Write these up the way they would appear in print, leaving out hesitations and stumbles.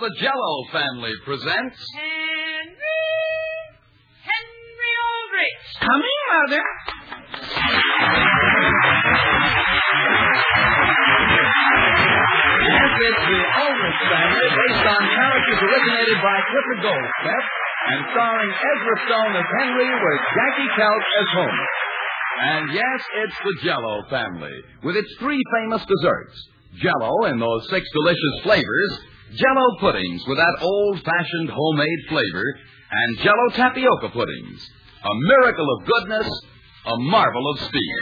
the Jell-O family presents... Henry Aldrich. Coming, Mother. Yes, it's the Aldrich family, based on characters originated by Clifford Goldstedt, and starring Ezra Stone as Henry with Jackie Kelch as Homer. And yes, it's the Jell-O family, with its three famous desserts. Jell-O in those 6 delicious flavors, Jell-O puddings with that old-fashioned homemade flavor, and Jell-O tapioca puddings. A miracle of goodness, a marvel of speed.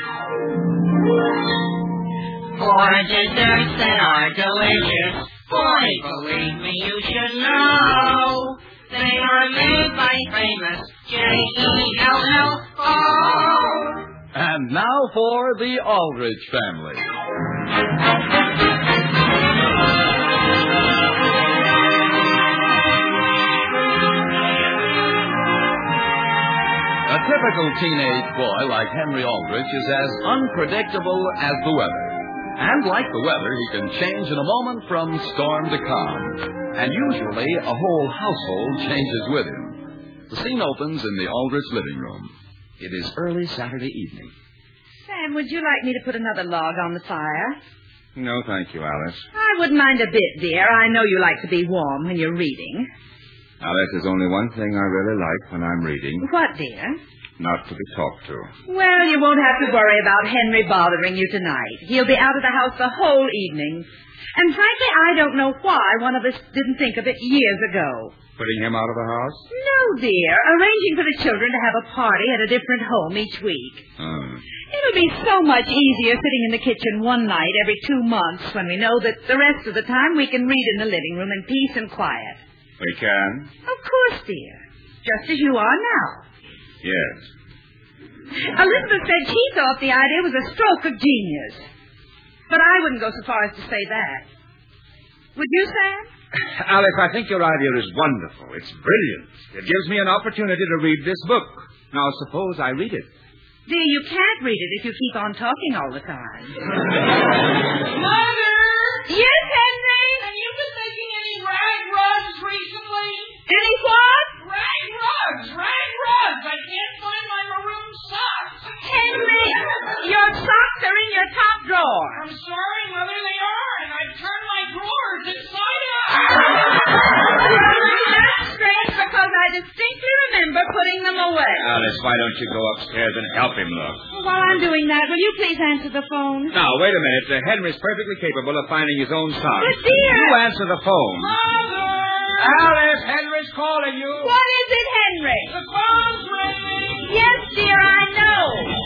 4 desserts that are delicious. Boy, believe me, you should know. They are made by famous Jell-O. And now for the Aldrich family. A typical teenage boy like Henry Aldrich is as unpredictable as the weather. And like the weather, he can change in a moment from storm to calm. And usually, a whole household changes with him. The scene opens in the Aldrich living room. It is early Saturday evening. Sam, would you like me to put another log on the fire? No, thank you, Alice. I wouldn't mind a bit, dear. I know you like to be warm when you're reading. Alice, there's only one thing I really like when I'm reading. What, dear? Not to be talked to. Well, you won't have to worry about Henry bothering you tonight. He'll be out of the house the whole evening. And frankly, I don't know why one of us didn't think of it years ago. Putting him out of the house? No, dear. Arranging for the children to have a party at a different home each week. It'll be so much easier sitting in the kitchen one night every 2 months when we know that the rest of the time we can read in the living room in peace and quiet. We can? Of course, dear. Just as you are now. Yes. Elizabeth said she thought the idea was a stroke of genius. But I wouldn't go so far as to say that. Would you, Sam? Alice, I think your idea is wonderful. It's brilliant. It gives me an opportunity to read this book. Now, suppose I read it. Dear, you can't read it if you keep on talking all the time. Mother! Yes, Henry? Have you been making any rag rugs recently? Any what? Rag rugs! Rag rugs! I can't find my maroon socks. Henry, your socks are in your top drawer. I'm sorry, Mother, they are, and I've turned my drawers inside out. That's strange because I distinctly remember putting them away. Alice, why don't you go upstairs and help him look? While I'm doing that, will you please answer the phone? Now, wait a minute. Henry's perfectly capable of finding his own socks. But, dear... You answer the phone. Mother! Alice, Henry's calling you. What is it, Henry? The phone's ringing. Yes, dear, I know.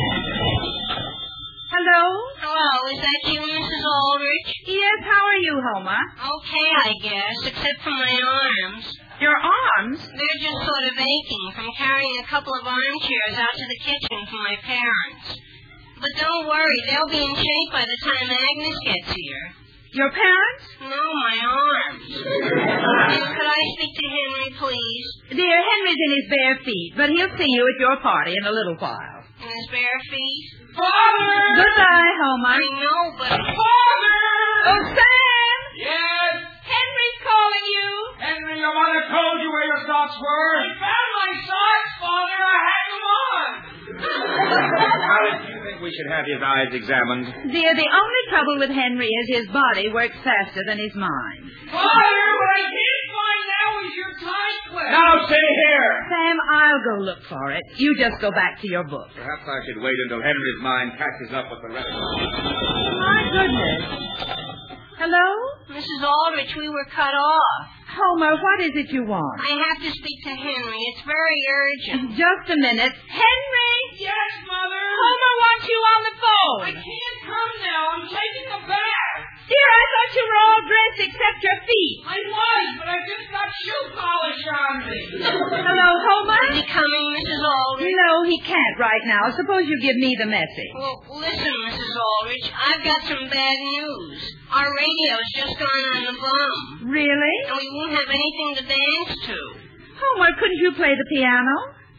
Hello? Hello, is that you, Mrs. Aldrich? Yes, how are you, Homer? Okay, I guess, except for my arms. Your arms? They're just sort of aching from carrying a couple of armchairs out to the kitchen for my parents. But don't worry, they'll be in shape by the time Agnes gets here. Your parents? No, my arms. Could I speak to Henry, please? Dear, Henry's in his bare feet, but he'll see you at your party in a little while. In his bare feet? Father! Goodbye, Homer. I know, but... Father! Oh, Sam! Yes? Henry's calling you. Henry, your mother told you where your socks were. I found my socks, Father. I had them on. Alice, do you think we should have his eyes examined? Dear, the only trouble with Henry is his body works faster than his mind. Father, what I can't find now is your tie clip. Now, stay here. Sam, I'll go look for it. You just go back to your book. Perhaps I should wait until Henry's mind catches up with the rest of us. My goodness. Hello? Mrs. Aldrich, we were cut off. Homer, what is it you want? I have to speak to Henry. It's very urgent. Just a minute. Henry! Yes, Mother? Homer wants you on the phone. I can't come now. I'm taking a bath. Dear, I thought you were all dressed except your feet. I was, but I just got shoe polish on me. Hello, Homer? Is he coming, Mrs. Aldrich? No, he can't right now. Suppose you give me the message. Well, listen, Mrs. Aldrich. I've got some bad news. Our radio's just gone on the bum. Really? And we won't have anything to dance to. Homer, couldn't you play the piano?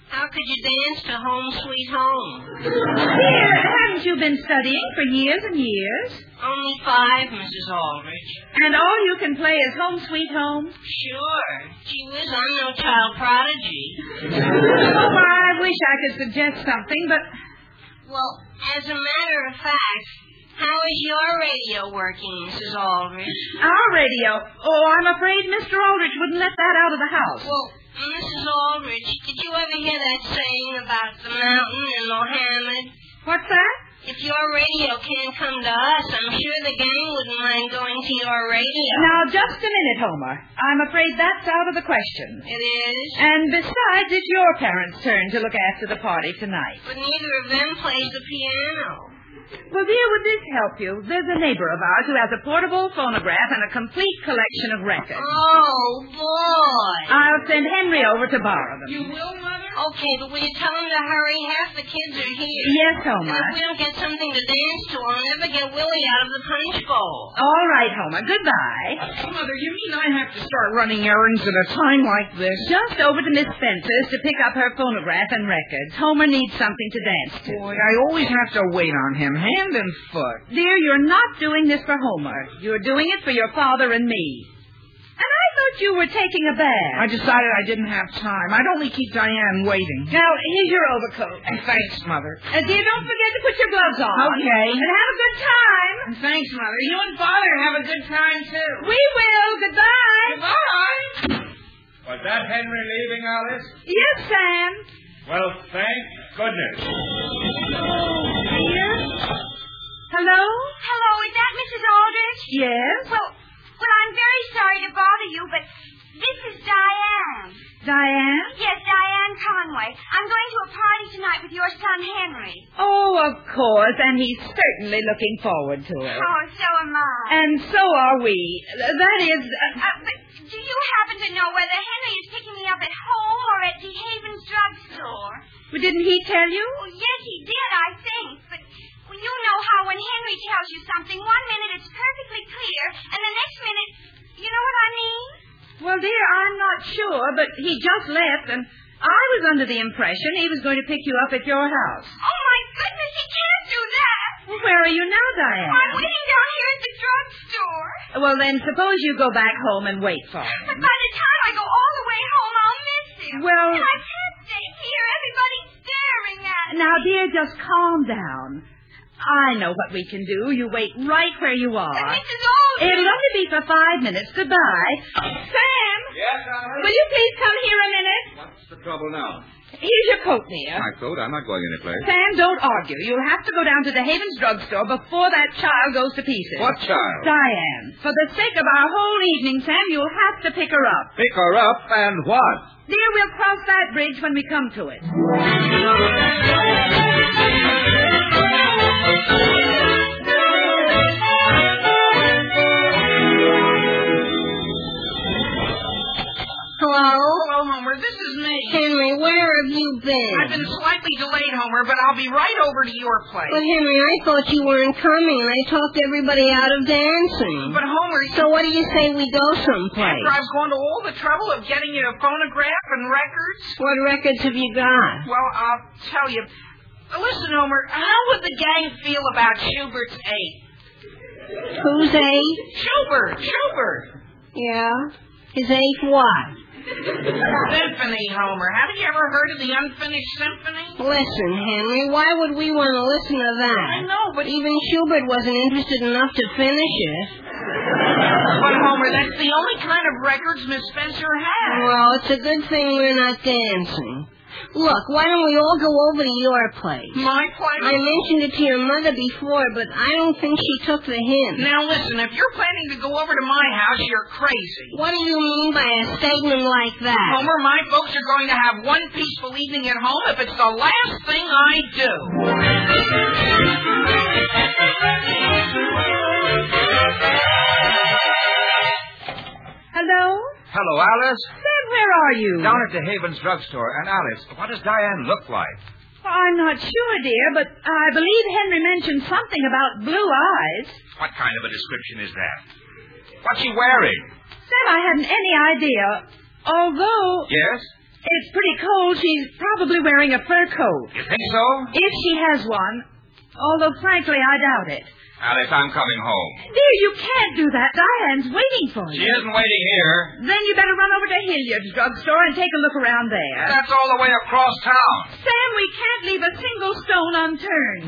How could you dance to Home Sweet Home? Dear, haven't you been studying for years and years? Only 5, Mrs. Aldrich. And all you can play is Home Sweet Home? Sure. Gee whiz, I'm no child prodigy. Oh, I wish I could suggest something, but... Well, as a matter of fact, how is your radio working, Mrs. Aldrich? Our radio? Oh, I'm afraid Mr. Aldrich wouldn't let that out of the house. Well, Mrs. Aldrich, did you ever hear that saying about the mountain and Mohammed? What's that? If your radio can't come to us, I'm sure the gang wouldn't mind going to your radio. Now, just a minute, Homer. I'm afraid that's out of the question. It is? And besides, it's your parents' turn to look after the party tonight. But neither of them plays the piano. Well, dear, would this help you? There's a neighbor of ours who has a portable phonograph and a complete collection of records. Oh, boy. I'll send Henry over to borrow them. You will, Mother? Okay, but will you tell him to hurry? Half the kids are here. Yes, Homer. And if we don't get something to dance to, I'll never get Willie out of the punch bowl. All right, Homer. Goodbye. Mother, you mean I have to start running errands at a time like this? Just over to Miss Spencer's to pick up her phonograph and records. Homer needs something to dance to. Boy, I always have to wait on him, hand and foot. Dear, you're not doing this for Homer. You're doing it for your father and me. And I thought you were taking a bath. I decided I didn't have time. I'd only keep Diane waiting. Now, here's your overcoat. Thanks, Mother. Dear, don't forget to put your gloves on. Okay. And have a good time. Thanks, Mother. You and Father have a good time, too. We will. Goodbye. Goodbye. Was that Henry leaving, Alice? Yes, Sam. Well, thank goodness. Dear? Hello? Hello, is that Mrs. Aldrich? Yes? Well, I'm very sorry to bother you, but this is Diane. Diane? Yes, Diane Conway. I'm going to a party tonight with your son, Henry. Oh, of course, and he's certainly looking forward to it. Oh, so am I. And so are we. That is... But do you happen to know whether Henry is picking me up at home or at the Havens drugstore? Well, didn't he tell you? Well, yes, he did, I think, but... Well, you know how when Henry tells you something, one minute it's perfectly clear, and the next minute, you know what I mean? Well, dear, I'm not sure, but he just left, and I was under the impression he was going to pick you up at your house. Oh, my goodness, he can't do that. Well, where are you now, Diane? I'm waiting down here at the drugstore. Well, then, suppose you go back home and wait for him. But by the time I go all the way home, I'll miss him. Well... And I can't stay here. Everybody's staring at me. Now, dear, just calm down. I know what we can do. You wait right where you are. But Mrs. Aldrich... It'll only be for 5 minutes. Goodbye. Sam! Yes, Alice? Will you please come here a minute? What's the trouble now? Here's your coat, dear. My coat? I'm not going anyplace. Sam, don't argue. You'll have to go down to the Havens drugstore before that child goes to pieces. What child? Diane. For the sake of our whole evening, Sam, you'll have to pick her up. Pick her up and what? Dear, we'll cross that bridge when we come to it. Hello? Hello, Homer. This is me. Henry, where have you been? I've been slightly delayed, Homer, but I'll be right over to your place. But, Henry, I thought you weren't coming, and I talked everybody out of dancing. But, Homer... So what do you say we go someplace? After I've gone to all the trouble of getting you a phonograph and records? What records have you got? Well, I'll tell you. Listen, Homer, how would the gang feel about Schubert's 8? Who's 8? Schubert. Yeah? His 8 what? Symphony, Homer. Haven't you ever heard of the Unfinished Symphony? Listen, Henry, why would we want to listen to that? I know, but... Even Schubert wasn't interested enough to finish it. But, Homer, that's the only kind of records Miss Spencer has. Well, it's a good thing we're not dancing. Look, why don't we all go over to your place? My place? I mentioned it to your mother before, but I don't think she took the hint. Now, listen, if you're planning to go over to my house, you're crazy. What do you mean by a statement like that? Homer, my folks are going to have one peaceful evening at home if it's the last thing I do. Hello? Hello, Alice. Sam, where are you? Down at the Havens drugstore. And, Alice, what does Diane look like? I'm not sure, dear, but I believe Henry mentioned something about blue eyes. What kind of a description is that? What's she wearing? Sam, I hadn't any idea. Although... Yes? It's pretty cold. She's probably wearing a fur coat. You think so? If she has one. Although, frankly, I doubt it. Alice, I'm coming home. Dear, you can't do that. Diane's waiting for you. She isn't waiting here. Then you better run over to Hilliard's drugstore and take a look around there. That's all the way across town. Sam, we can't leave a single stone unturned.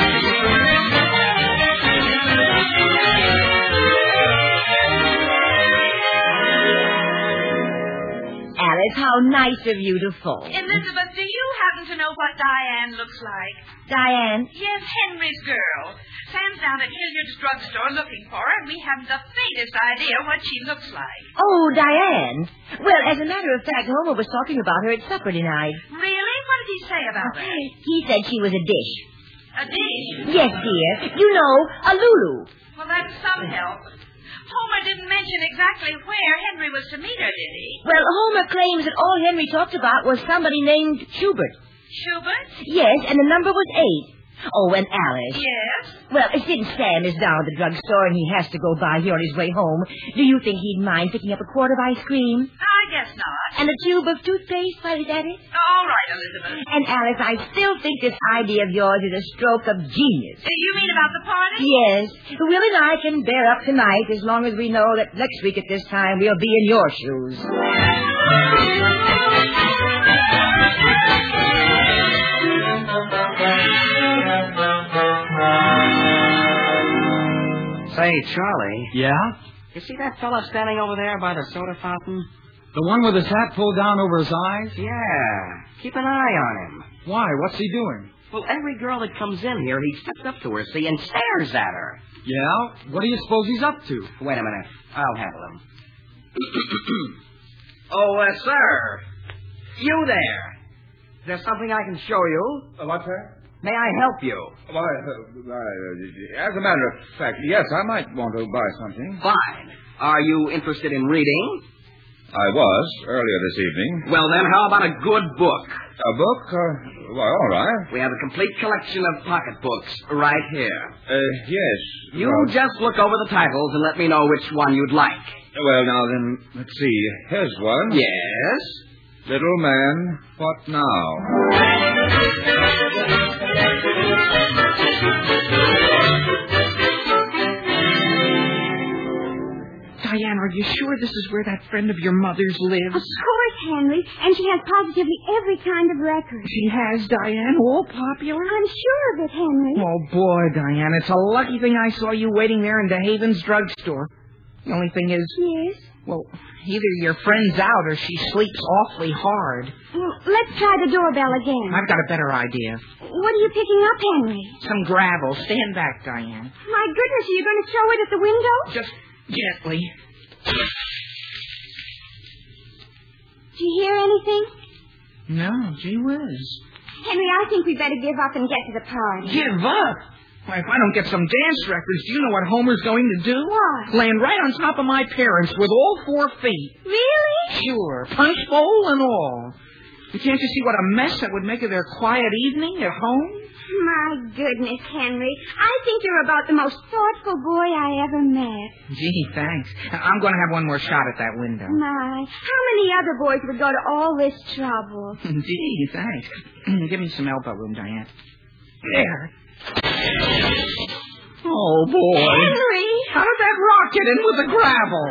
Alice, how nice of you to phone. Elizabeth, do you happen to know what Diane looks like? Diane? Yes, Henry's girl. Sam's down at Hilliard's drugstore looking for her, and we haven't the faintest idea what she looks like. Oh, Diane. Well, as a matter of fact, Homer was talking about her at supper tonight. Really? What did he say about her? He said she was a dish. A dish? Yes, dear. You know, a Lulu. Well, that's some help. Homer didn't mention exactly where Henry was to meet her, did he? Well, Homer claims that all Henry talked about was somebody named Schubert. Schubert? Yes, and the number was 8. Oh, and Alice. Yes? Well, since Sam is down at the drugstore and he has to go by here on his way home, do you think he'd mind picking up a quart of ice cream? I guess not. And a tube of toothpaste while he's at it? All right, Elizabeth. And Alice, I still think this idea of yours is a stroke of genius. You mean about the party? Yes. Will and I can bear up tonight as long as we know that next week at this time we'll be in your shoes. Say, Charlie. Yeah? You see that fella standing over there by the soda fountain? The one with his hat pulled down over his eyes? Yeah. Keep an eye on him. Why? What's he doing? Well, every girl that comes in here, he steps up to her, see, and stares at her. Yeah? What do you suppose he's up to? Wait a minute. I'll handle him. Oh, sir. You there. Is there something I can show you? What's that? May I help you? Well, as a matter of fact, yes, I might want to buy something. Fine. Are you interested in reading? I was, earlier this evening. Well, then, how about a good book? A book? Well, all right. We have a complete collection of pocketbooks right here. Yes. You just look over the titles and let me know which one you'd like. Well, now then, let's see. Here's one. Yes? Little man, what now? Diane, are you sure this is where that friend of your mother's lives? Of course, Henry. And she has positively every kind of record. She has, Diane, all popular? I'm sure of it, Henry. Oh, boy, Diane, it's a lucky thing I saw you waiting there in DeHaven's drugstore. The only thing is... Yes? Well, either your friend's out or she sleeps awfully hard. Well, let's try the doorbell again. I've got a better idea. What are you picking up, Henry? Some gravel. Stand back, Diane. My goodness, are you going to throw it at the window? Just gently. Do you hear anything? No, gee whiz. Henry, I think we'd better give up and get to the party. Give up? Why, if I don't get some dance records, do you know what Homer's going to do? What? Land right on top of my parents with all 4 feet. Really? Sure, punch bowl and all. Can't you see what a mess that would make of their quiet evening at home? My goodness, Henry. I think you're about the most thoughtful boy I ever met. Gee, thanks. I'm going to have one more shot at that window. My, how many other boys would go to all this trouble? Gee, thanks. Give me some elbow room, Diane. There. Oh, boy. Henry! How did that rock get in with the gravel?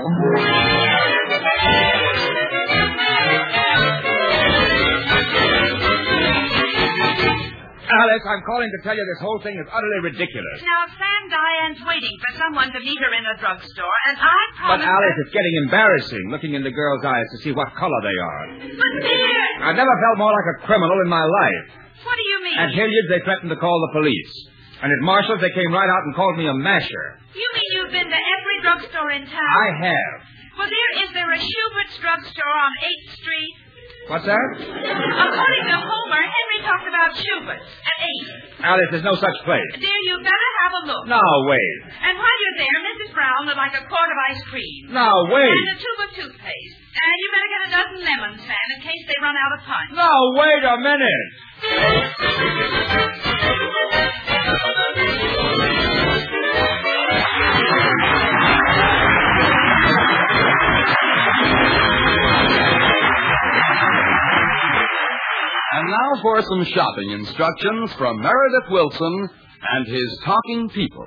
Alice, I'm calling to tell you this whole thing is utterly ridiculous. Now, Sam, Diane's waiting for someone to meet her in a drugstore, and I But, promise... Alice, it's getting embarrassing looking into girls' eyes to see what color they are. But, dear... I've never felt more like a criminal in my life. What do you mean? At Hilliard's, they threatened to call the police. And at Marshall's, they came right out and called me a masher. You mean you've been to every drugstore in town? I have. Well, dear, is there a Schubert's drugstore on 8th Street? What's that? According to Homer, Henry talked about Schubert's at 8th. Alice, there's no such place. Dear, you'd better have a look. No, wait. And while you're there, Mrs. Brown would like a quart of ice cream. No, wait. And a tube of toothpaste. And you better get a dozen lemons, Sam, in case they run out of punch. No, wait a minute. for some shopping instructions from Meredith Wilson and his Talking People.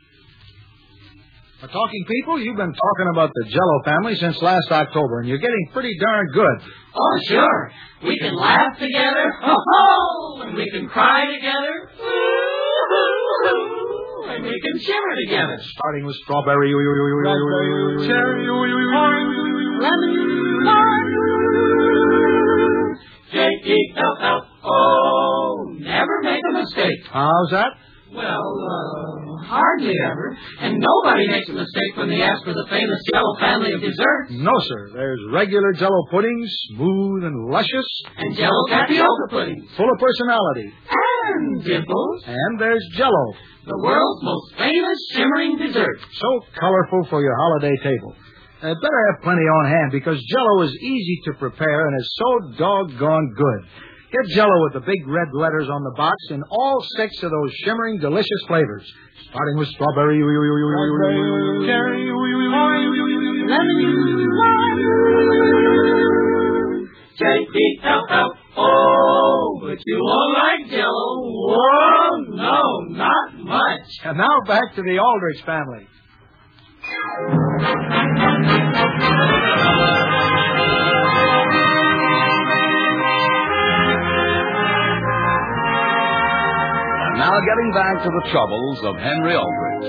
For Talking People, you've been talking about the Jell-O family since last October, and you're getting pretty darn good. Oh, sure. We can laugh together, ho-ho, and we can cry together, hoo-hoo, and we can shimmer together. Starting with strawberry, cherry, lemon, J-E-L-L-O, never make a mistake. How's that? Well, hardly ever. And nobody makes a mistake when they ask for the famous Jell-O family of desserts. No, sir. There's regular Jell-O puddings, smooth and luscious. And Jell-O tapioca puddings. Full of personality. And dimples. And there's Jell-O, the world's most famous shimmering dessert. So colorful for your holiday table. Better have plenty on hand because Jell-O is easy to prepare and is so doggone good. Get Jell-O with the big red letters on the box in all 6 of those shimmering, delicious flavors. Starting with strawberry, cherry, lemon, J-E-L-L-O. But you won't like Jell-O. Whoa, no, not much. And now back to the Aldrich family. Now getting back to the troubles of Henry Aldrich.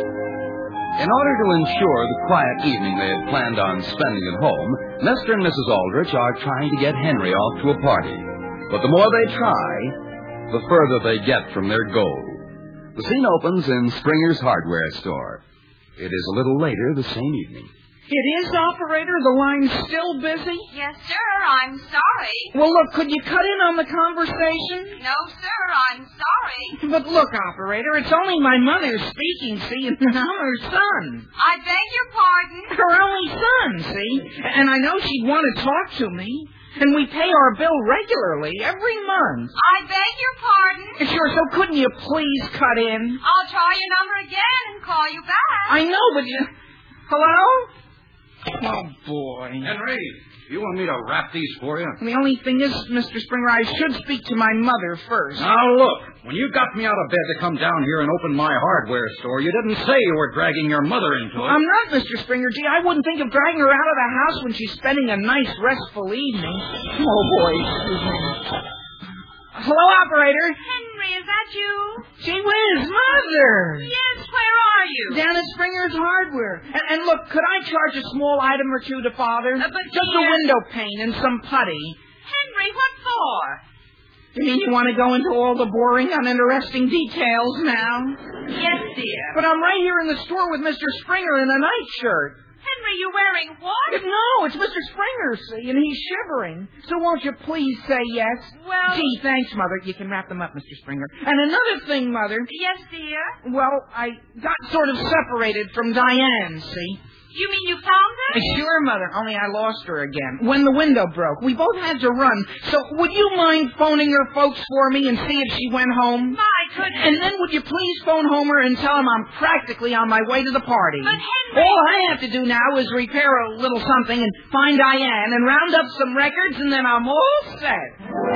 In order to ensure the quiet evening they had planned on spending at home, Mr. and Mrs. Aldrich are trying to get Henry off to a party. But the more they try, the further they get from their goal. The scene opens in Springer's hardware store. It is a little later the same evening. It is, operator? The line's still busy? Yes, sir. I'm sorry. Well, look, could you cut in on the conversation? No, sir. I'm sorry. But look, operator, it's only my mother speaking, see, and I'm her son. I beg your pardon? Her only son, see? And I know she'd want to talk to me. And we pay our bill regularly, every month. I beg your pardon? Sure, so couldn't you please cut in? I'll try your number again and call you back. I know, but you... Hello? Oh, boy. Henry, you want me to wrap these for you? The only thing is, Mr. Springer, I should speak to my mother first. Now, look, when you got me out of bed to come down here and open my hardware store, you didn't say you were dragging your mother into it. I'm not, Mr. Springer. Gee, I wouldn't think of dragging her out of the house when she's spending a nice, restful evening. Oh, boy, excuse me. Hello, operator. Henry, is that you? Gee whiz, Mother. Yes, where are you? Down at Springer's Hardware. And look, could I charge a small item or two to Father? But just a window pane and some putty. Henry, what for? You mean you want to go into all the boring, uninteresting details now? Yes, dear. But I'm right here in the store with Mr. Springer in a nightshirt. Henry, you wearing what? No, it's Mr. Springer, see, and he's shivering. So won't you please say yes? Well... Gee, thanks, Mother. You can wrap them up, Mr. Springer. And another thing, Mother. Yes, dear? Well, I got sort of separated from Diane, see? You mean you found her? Sure, Mother, only I lost her again. When the window broke. We both had to run. So would you mind phoning her folks for me and see if she went home? My goodness. And then would you please phone Homer and tell him I'm practically on my way to the party? But Henry... All I have to do now is repair a little something and find Diane and round up some records, and then I'm all set.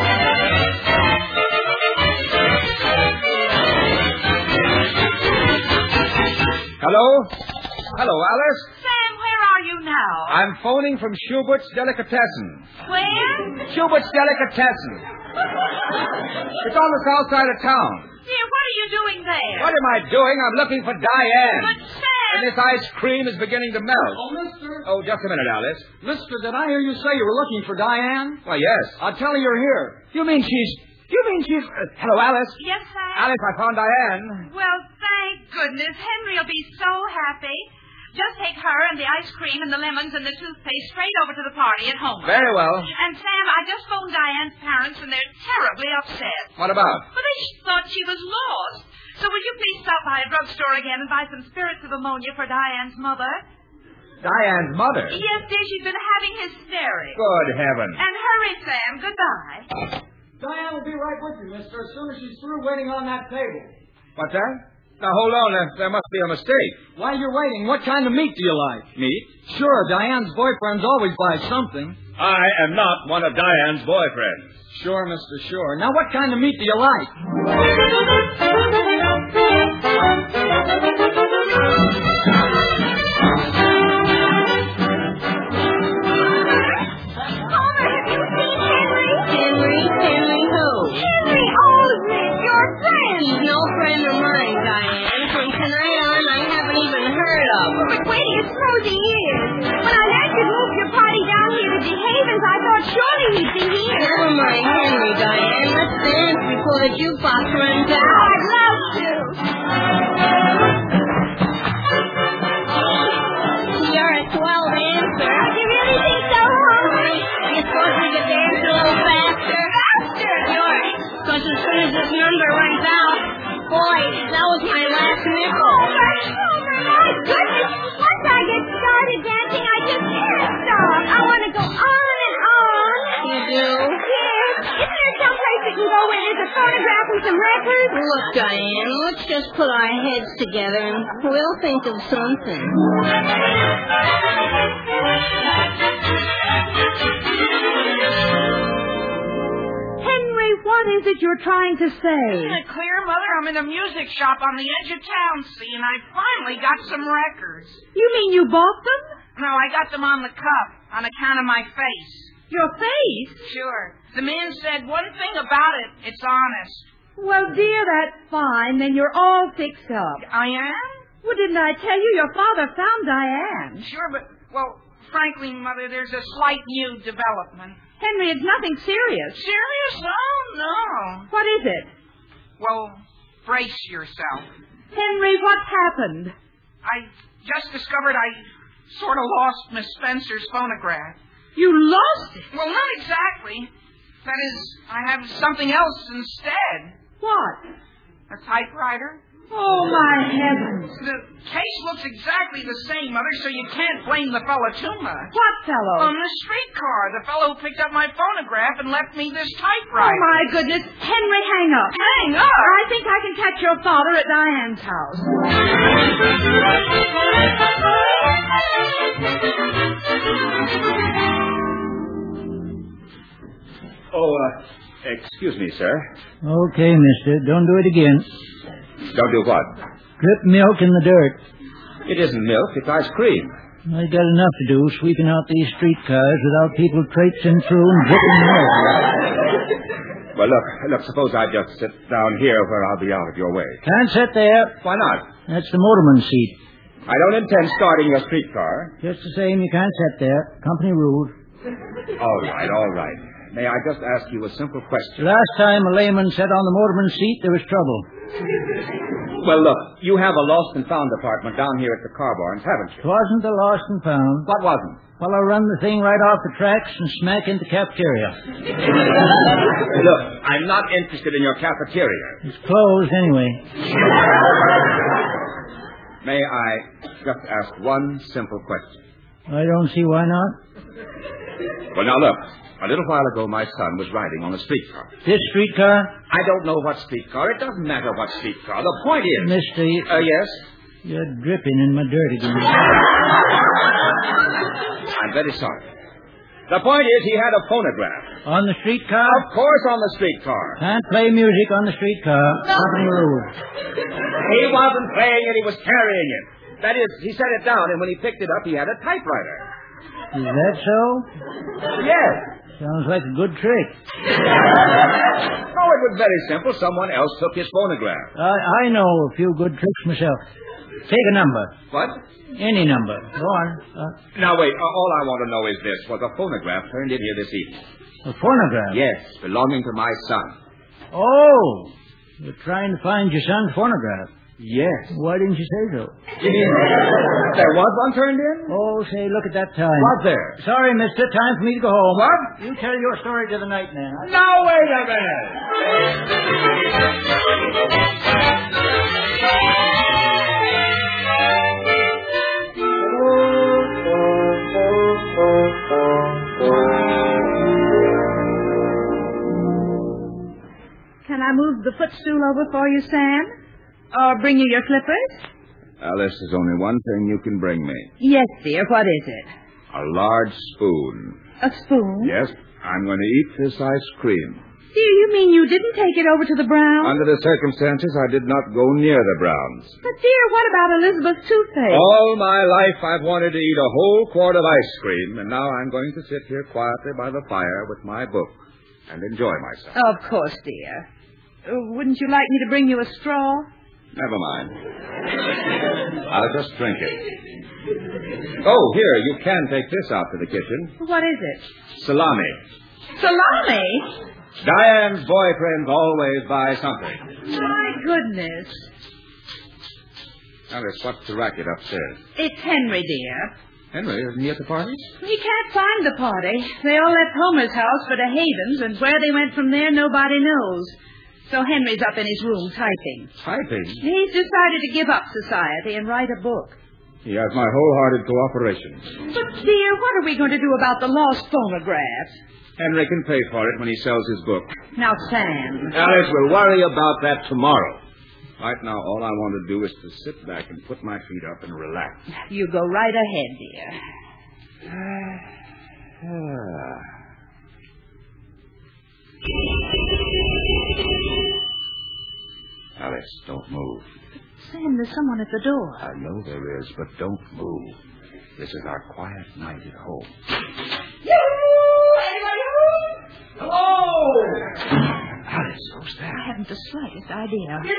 Hello? Hello, Alice? Sam, where are you now? I'm phoning from Schubert's Delicatessen. Where? Schubert's Delicatessen. It's on the south side of town. Dear, what are you doing there? What am I doing? I'm looking for Diane. But, Sam... And this ice cream is beginning to melt. Oh, mister. Oh, just a minute, Alice. Mister, did I hear you say you were looking for Diane? Why, yes. I'll tell her you're here. You mean she's... hello, Alice? Yes, Sam? Alice, I found Diane. Well, thank goodness. Henry'll be so happy. Just take her and the ice cream and the lemons and the toothpaste straight over to the party at home. Very well. And, Sam, I just phoned Diane's parents, and they're terribly upset. What about? Well, they thought she was lost. So will you please stop by a drugstore again and buy some spirits of ammonia for Diane's mother? Diane's mother? Yes, dear. She's been having hysterics. Good heavens. And hurry, Sam. Goodbye. Diane will be right with you, mister, as soon as she's through waiting on that table. What's that? Now, hold on. There must be a mistake. While you're waiting, what kind of meat do you like? Meat? Sure, Diane's boyfriends always buy something. I am not one of Diane's boyfriends. Sure, Mr. Sure. Now, what kind of meat do you like? Henry who? Henry Aldrich, your friend. He's no friend of mine, Diane. From tonight on, I haven't even heard of him. But wait till you suppose he is. When I heard you moved your party down here to DeHaven's, I thought surely he'd be here. Never mind Henry, Diane. Let's dance before the jukebox runs out. I'd love to. You're a swell dancer. Do you really think so, Henry? You suppose we could dance a little faster? Faster? Sure. Because as soon as this number runs out, boy, that was my last nickel. Homer, my goodness. Once I get started dancing, I just can't stop. I want to go on and on. You do? Yes. Isn't there some place we can go where there's a phonograph and some records? Look, Diane, let's just put our heads together and we'll think of something. Henry, what is it you're trying to say? Isn't it clear, Mother? I'm in a music shop on the edge of town, see, and I finally got some records. You mean you bought them? No, I got them on the cuff, on account of my face. Your face? Sure. The man said one thing about it, it's honest. Well, dear, that's fine. Then you're all fixed up. I am? Well, didn't I tell you your father found Diane? Sure, but, well, frankly, Mother, there's a slight new development. Henry, it's nothing serious. Serious? Oh, no. What is it? Well, brace yourself. Henry, what's happened? I just discovered I sort of lost Miss Spencer's phonograph. You lost it? Well, not exactly. That is, I have something else instead. What? A typewriter. Oh, my heavens. The case looks exactly the same, Mother, so you can't blame the fellow too much. What fellow? On the streetcar, the fellow who picked up my phonograph and left me this Oh, typewriter. my goodness. Henry, hang up. Hang up? I think I can catch your father at Diane's house. Oh, excuse me, sir. Okay, mister. Don't do it again. Don't do what? Drip milk in the dirt. It isn't milk, it's ice cream. I got enough to do sweeping out these streetcars without people traipsing through and dripping milk. Well, look, suppose I just sit down here where I'll be out of your way. Can't sit there. Why not? That's the motorman's seat. I don't intend starting your streetcar. Just the same, you can't sit there. Company rules. All right. May I just ask you a simple question? Last time a layman sat on the motorman's seat, there was trouble. Well, look, you have a lost and found department down here at the car barns, haven't you? It wasn't the lost and found. What wasn't? Well, I run the thing right off the tracks and smack into the cafeteria. Look, I'm not interested in your cafeteria. It's closed anyway. May I just ask one simple question? I don't see why not. Well, now look. A little while ago, my son was riding on a streetcar. This streetcar? I don't know what streetcar. It doesn't matter what streetcar. The point is... Mister... yes? You're dripping in my dirt again. I'm very sorry. The point is he had a phonograph. On the streetcar? Of course on the streetcar. Can't play music on the streetcar. Company rules. He wasn't playing it. He was carrying it. That is, he set it down, and when he picked it up, he had a typewriter. Is that so? Yes. Sounds like a good trick. Oh, it was very simple. Someone else took his phonograph. I know a few good tricks myself. Take a number. What? Any number. Go on. Now, wait. All I want to know is this. Was a phonograph turned in here this evening? A phonograph? Yes, belonging to my son. Oh, you're trying to find your son's phonograph. Yes. Why didn't you say so? You mean there was one turned in? Oh, say, look at that time. Was there? Sorry, mister. Time for me to go home. What? You tell your story to the night man. Now, wait a minute. Can I move the footstool over for you, Sam? Or bring you your slippers? Alice, there's only one thing you can bring me. Yes, dear. What is it? A large spoon. A spoon? Yes, I'm going to eat this ice cream. Dear, you mean you didn't take it over to the Browns? Under the circumstances, I did not go near the Browns. But, dear, what about Elizabeth's toothache? All my life I've wanted to eat a whole quart of ice cream, and now I'm going to sit here quietly by the fire with my book and enjoy myself. Of course, dear. Wouldn't you like me to bring you a straw? Never mind. I'll just drink it. Oh, here, you can take this out to the kitchen. What is it? Salami. Salami? Diane's boyfriends always buy something. My goodness. Alice, what's the racket upstairs? It's Henry, dear. Henry, isn't he at the party? He can't find the party. They all left Homer's house for the Havens, and where they went from there, nobody knows. So Henry's up in his room typing. Typing? He's decided to give up society and write a book. He has my wholehearted cooperation. But, dear, what are we going to do about the lost phonograph? Henry can pay for it when he sells his book. Now, Sam. Alice, we'll worry about that tomorrow. Right now, all I want to do is to sit back and put my feet up and relax. You go right ahead, dear. Alice, don't move. Sam, there's someone at the door. I know there is, but don't move. This is our quiet night at home. Anybody home? Hello! Alice, who's that? I haven't the slightest idea. Well.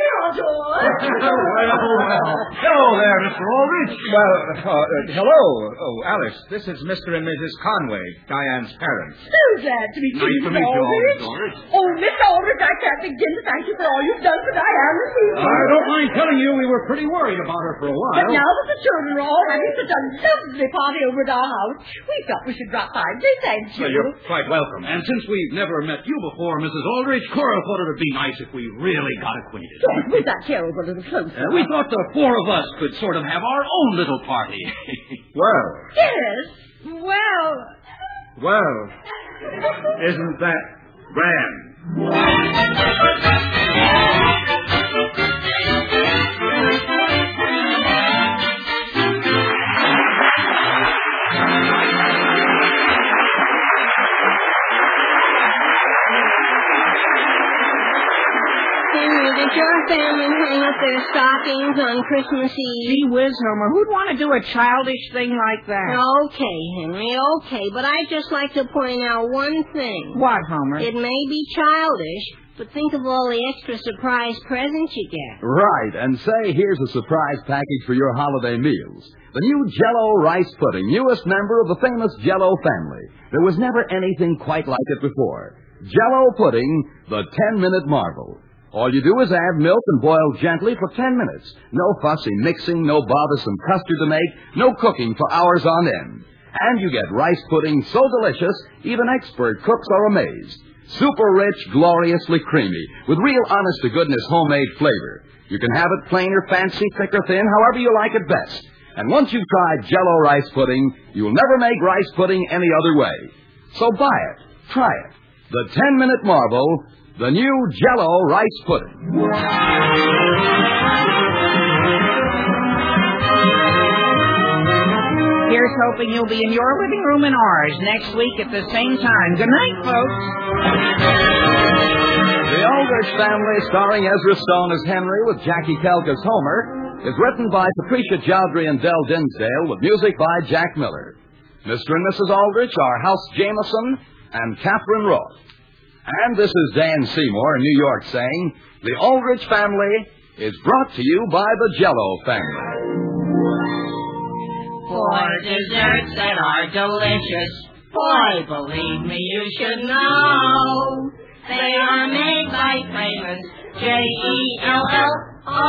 Hello there, Mr. Aldrich. Well, hello. Oh, Alice, this is Mr. and Mrs. Conway, Diane's parents. So glad to meet you, Nice to meet you, Aldrich. Oh, Miss Aldrich, I can't begin to thank you for all you've done for Diane this evening. I don't mind telling you we were pretty worried about her for a while. But now that the children are all having such a lovely party over at our house, we thought we should drop by and say thank you. Well, you're quite welcome. And since we've never met you before, Mrs. Aldrich, Cora thought it would be nice if we really got acquainted. Yes, we'd like to over a little closer. We thought the four of us could sort of have our own little party. Well. Yes. Well, isn't that grand? Did your family hang up their stockings on Christmas Eve? Gee whiz, Homer, who'd want to do a childish thing like that? Okay, Henry, okay, but I'd just like to point out one thing. What, Homer? It may be childish, but think of all the extra surprise presents you get. Right, and say here's a surprise package for your holiday meals. The new Jell-O rice pudding, newest member of the famous Jell-O family. There was never anything quite like it before. Jell-O pudding, the 10-minute marvel. All you do is add milk and boil gently for 10 minutes. No fussy mixing, no bothersome custard to make, no cooking for hours on end. And you get rice pudding so delicious, even expert cooks are amazed. Super rich, gloriously creamy, with real honest-to-goodness homemade flavor. You can have it plain or fancy, thick or thin, however you like it best. And once you've tried Jell-O rice pudding, you'll never make rice pudding any other way. So buy it. Try it. The 10-minute marvel, the new Jell-O rice pudding. Here's hoping you'll be in your living room and ours next week at the same time. Good night, folks. The Aldrich Family, starring Ezra Stone as Henry with Jackie Kelk as Homer, is written by Patricia Chowdhury and Del Dinsdale with music by Jack Miller. Mr. and Mrs. Aldrich are House Jameson and Catherine Roth. And this is Dan Seymour in New York saying, the Aldrich Family is brought to you by the Jell-O family. For desserts that are delicious, boy, believe me, you should know. They are made by famous Jell-O.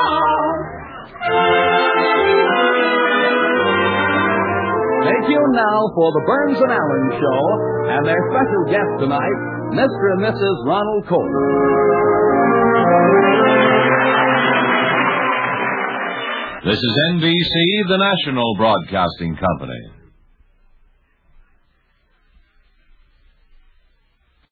Stay tuned now for the Burns and Allen Show and their special guest tonight, Mr. and Mrs. Ronald Colton. This is NBC, the national broadcasting company.